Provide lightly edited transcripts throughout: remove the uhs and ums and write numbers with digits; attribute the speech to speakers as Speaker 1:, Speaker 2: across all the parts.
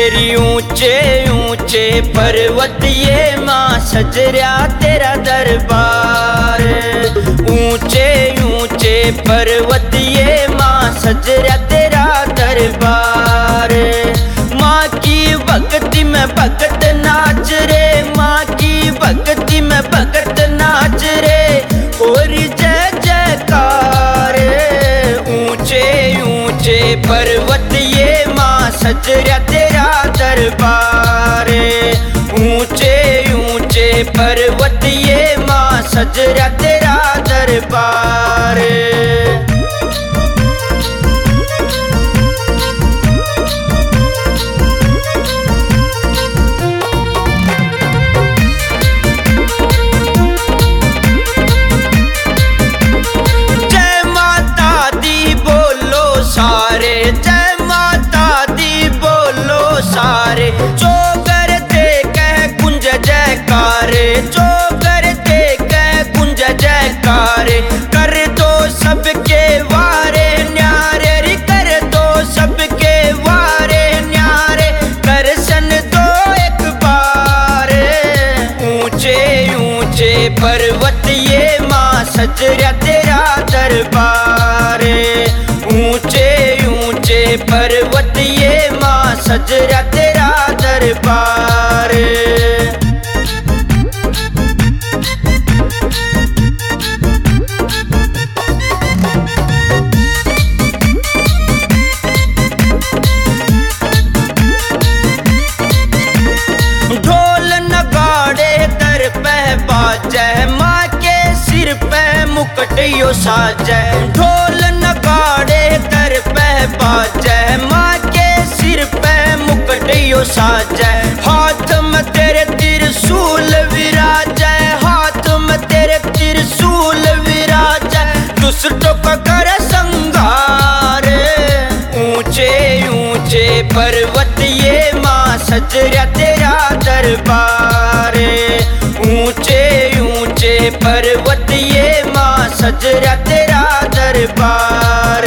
Speaker 1: तेरी ऊंचे ऊंचे पर्वत ये माँ सजर्या तेरा दरबार। ऊंचे ऊंचे पर्वत ये माँ सजर्या तेरा दरबार। माँ की भक्ति में भक्त नाच रे, माँ की भक्ति में भक्त नाच रे, और जय जयकार। ऊंचे ऊंचे पर्वत ये माँ सजर्या तेरा दरबार। ऊंचे ऊंचे पर्वत ये माँ सजर्या तेरा दरबार। जय माता दी बोलो सारे, जय माता दी बोलो सारे, जो कर दे कह कुंज जयकार, जो कर दे कह कुंज जयकार। कर दो सबके वारे न्यारे रे, कर दो सबके वारे न्यारे, दर्शन दो एक बार। ऊंचे ऊंचे पर्वत ये माँ सजर्या तेरा दरबार। ऊंचे ऊंचे पर्वत ये माँ सजर्या तेरा दरबार। ढोल नगाड़े दर पे बाजै, माँ के सिर पे मुकुट यो साजै। ढोल नगाड़े दर पे बाजै, माँ के सिर पे मुकुट यो साजै। हाथ में तेरे त्रिशूल विराजै, हाथ में तेरे त्रिशूल विराजै, दुष्टों का कर संहार। ऊंचे ऊंचे पर्वत ये माँ सजर्या तेरा दरबार। ऊंचे ऊंचे पर्वत ये माँ सजर्या तेरा दरबार।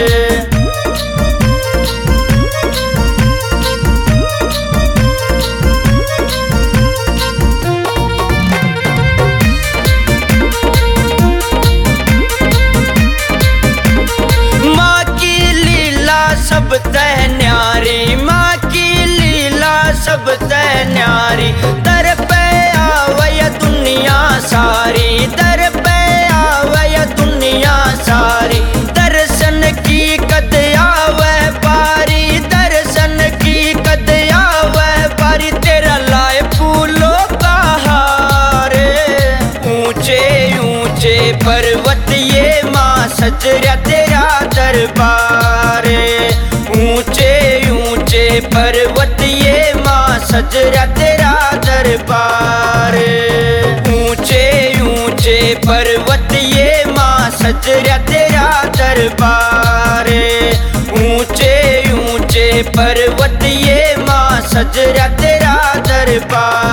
Speaker 1: माँ की लीला सब तह न्यारी, माँ की लीला सब तह न्यारी। दर पे आवय दुनिया सारी, दर पे आवय दुनिया सारी, दर्शन की कद आवै बारी, दर्शन की कद आवै बारी। तेरा लाए फूलों का हार। ऊंचे ऊंचे पर्वत ये माँ सजर्या तेरा दरबार। ऊंचे ऊंचे पर्वत ये माँ सजर्या तेरा दरबार। ऊंचे ऊंचे पर्वत ये माँ सजर्या तेरा दरबार। ऊंचे ऊंचे पर्वत ये माँ सजर्या तेरा दरबार।